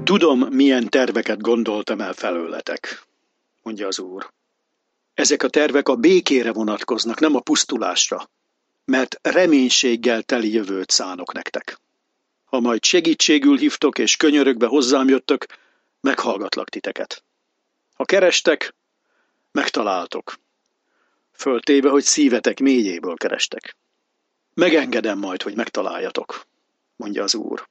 Tudom, milyen terveket gondoltam el felőletek, mondja az Úr. Ezek a tervek a békére vonatkoznak, nem a pusztulásra, mert reménységgel teli jövőt szánok nektek. Ha majd segítségül hívtok és könyörögve hozzám jöttök, meghallgatlak titeket. Ha kerestek, megtaláltok. Föltéve, hogy szívetek mélyéből kerestek. Megengedem majd, hogy megtaláljatok, mondja az Úr.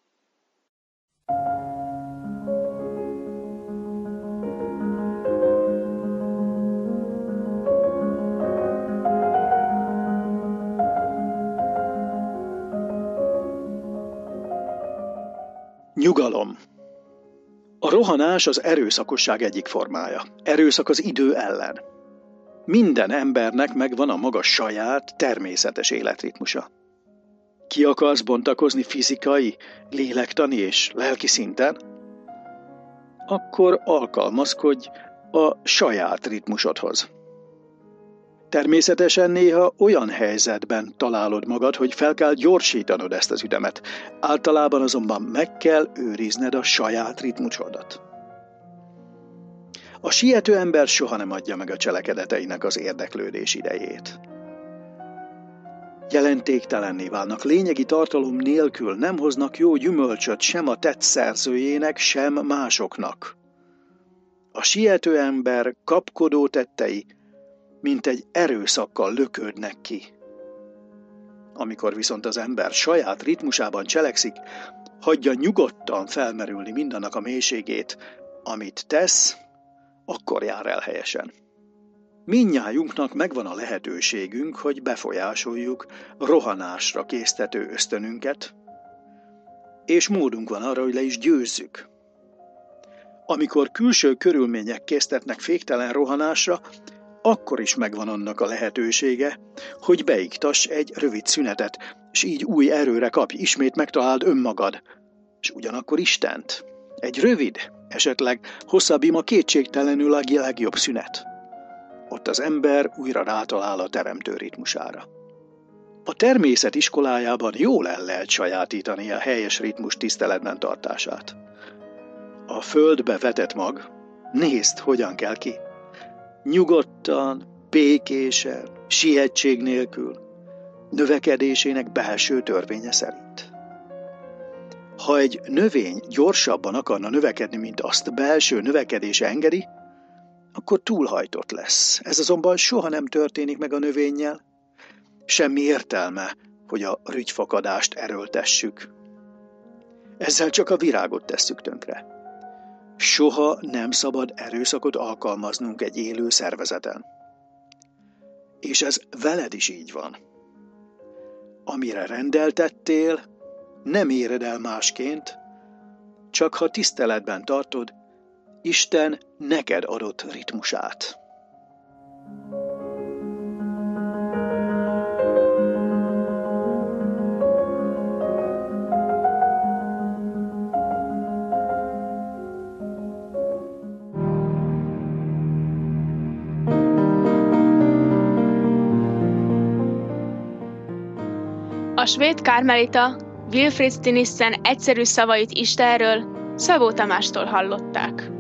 Nyugalom. A rohanás az erőszakosság egyik formája. Erőszak az idő ellen. Minden embernek megvan a maga saját, természetes életritmusa. Ki akarsz bontakozni fizikai, lélektani és lelki szinten? Akkor alkalmazkodj a saját ritmusodhoz. Természetesen néha olyan helyzetben találod magad, hogy fel kell gyorsítanod ezt az ütemet. Általában azonban meg kell őrizned a saját ritmusodat. A siető ember soha nem adja meg a cselekedeteinek az érdeklődés idejét. Jelentéktelenné válnak, lényegi tartalom nélkül nem hoznak jó gyümölcsöt sem a tett szerzőjének, sem másoknak. A siető ember kapkodó tettei mint egy erőszakkal lökődnek ki. Amikor viszont az ember saját ritmusában cselekszik, hagyja nyugodtan felmerülni mindannak a mélységét, amit tesz, akkor jár el helyesen. Mindnyájunknak megvan a lehetőségünk, hogy befolyásoljuk rohanásra késztető ösztönünket, és módunk van arra, hogy le is győzzük. Amikor külső körülmények késztetnek féktelen rohanásra, akkor is megvan annak a lehetősége, hogy beiktass egy rövid szünetet, és így új erőre kapj, ismét megtaláld önmagad, és ugyanakkor Istent. Egy rövid, esetleg hosszabb ima kétségtelenül a legjobb szünet. Ott az ember újra rátalál a teremtő ritmusára. A természet iskolájában jól el lehet sajátítani a helyes ritmus tiszteletben tartását. A földbe vetett mag, nézd, hogyan kell ki. Nyugodtan, békésen, sietség nélkül, növekedésének belső törvénye szerint. Ha egy növény gyorsabban akarna növekedni, mint azt belső növekedése engedi, akkor túlhajtott lesz. Ez azonban soha nem történik meg a növényel. Semmi értelme, hogy a rügyfakadást erőltessük. Ezzel csak a virágot tesszük tönkre. Soha nem szabad erőszakot alkalmaznunk egy élő szervezeten. És ez veled is így van. Amire rendeltettél, nem éred el másként, csak ha tiszteletben tartod Isten neked adott ritmusát. A svéd karmelita Wilfrid Stinissen egyszerű szavait Istenről Szabó Tamástól hallották.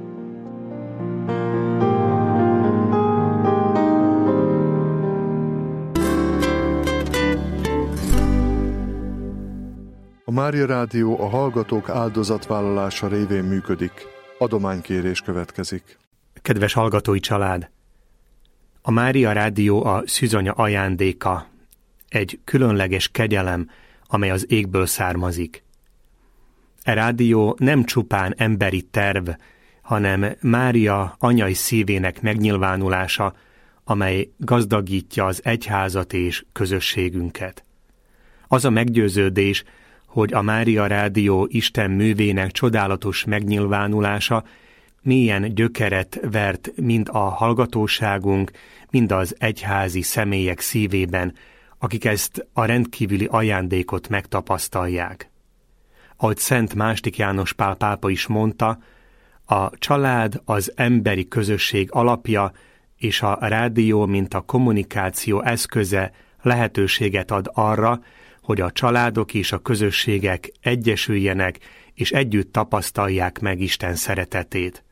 A Mária Rádió a hallgatók áldozatvállalása révén működik. Adománykérés következik. Kedves hallgatói család! A Mária Rádió a szűzanya ajándéka, egy különleges kegyelem, amely az égből származik. E rádió nem csupán emberi terv, hanem Mária anyai szívének megnyilvánulása, amely gazdagítja az egyházat és közösségünket. Az a meggyőződés, hogy a Mária Rádió Isten művének csodálatos megnyilvánulása mélyen gyökeret vert mind a hallgatóságunk, mind az egyházi személyek szívében, akik ezt a rendkívüli ajándékot megtapasztalják. Ahogy Szent II. János Pál pápa is mondta, a család az emberi közösség alapja, és a rádió, mint a kommunikáció eszköze lehetőséget ad arra, hogy a családok és a közösségek egyesüljenek és együtt tapasztalják meg Isten szeretetét.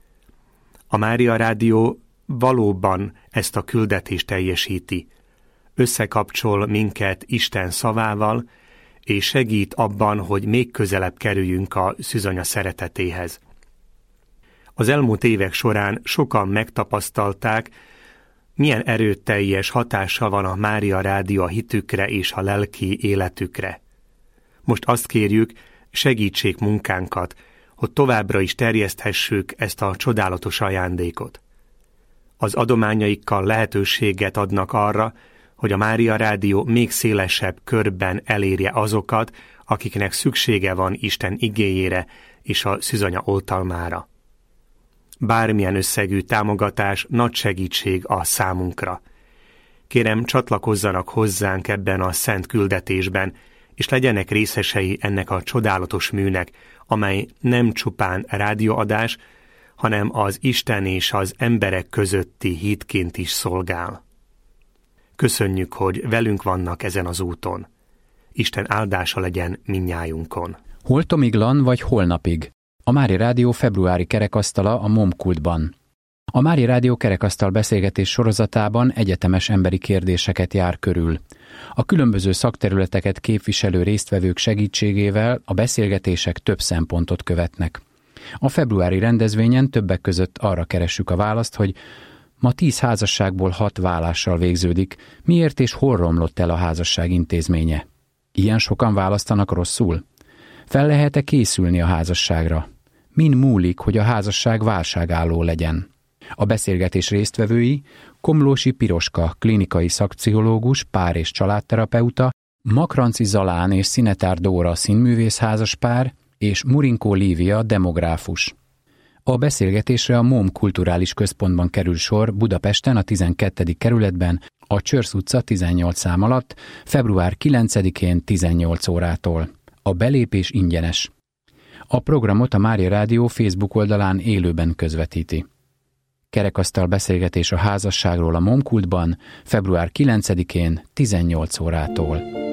A Mária Rádió valóban ezt a küldetést teljesíti. Összekapcsol minket Isten szavával, és segít abban, hogy még közelebb kerüljünk a szűzanya szeretetéhez. Az elmúlt évek során sokan megtapasztalták, milyen erőteljes hatással van a Mária Rádió a hitükre és a lelki életükre. Most azt kérjük, segítsék munkánkat, hogy továbbra is terjeszthessük ezt a csodálatos ajándékot. Az adományaikkal lehetőséget adnak arra, hogy a Mária Rádió még szélesebb körben elérje azokat, akiknek szüksége van Isten igéjére és a szűzanya oltalmára. Bármilyen összegű támogatás nagy segítség a számunkra. Kérem, csatlakozzanak hozzánk ebben a szent küldetésben, és legyenek részesei ennek a csodálatos műnek, amely nem csupán rádióadás, hanem az Isten és az emberek közötti hitként is szolgál. Köszönjük, hogy velünk vannak ezen az úton. Isten áldása legyen mindnyájunkon. Holtomiglan vagy holnapig? A Mária Rádió februári kerekasztala a MOM-kultban. A Mária Rádió kerekasztal beszélgetés sorozatában egyetemes emberi kérdéseket jár körül. A különböző szakterületeket képviselő résztvevők segítségével a beszélgetések több szempontot követnek. A februári rendezvényen többek között arra keressük a választ, hogy ma 10 házasságból 6 válással végződik, miért és hol romlott el a házasság intézménye? Ilyen sokan választanak rosszul? Fel lehet-e készülni a házasságra? Min múlik, hogy a házasság válságálló legyen? A beszélgetés résztvevői Komlósi Piroska, klinikai szakpszichológus, pár- és családterapeuta, Makranci Zalán és Szinetár Dóra színművész házaspár, és Murinkó Lívia demográfus. A beszélgetésre a MOM Kulturális Központban kerül sor Budapesten a 12. kerületben, a Csörsz utca 18 szám alatt, február 9-én 18 órától. A belépés ingyenes. A programot a Mária Rádió Facebook oldalán élőben közvetíti. Kerekasztal beszélgetés a házasságról a MOM Kultban, február 9-én 18 órától.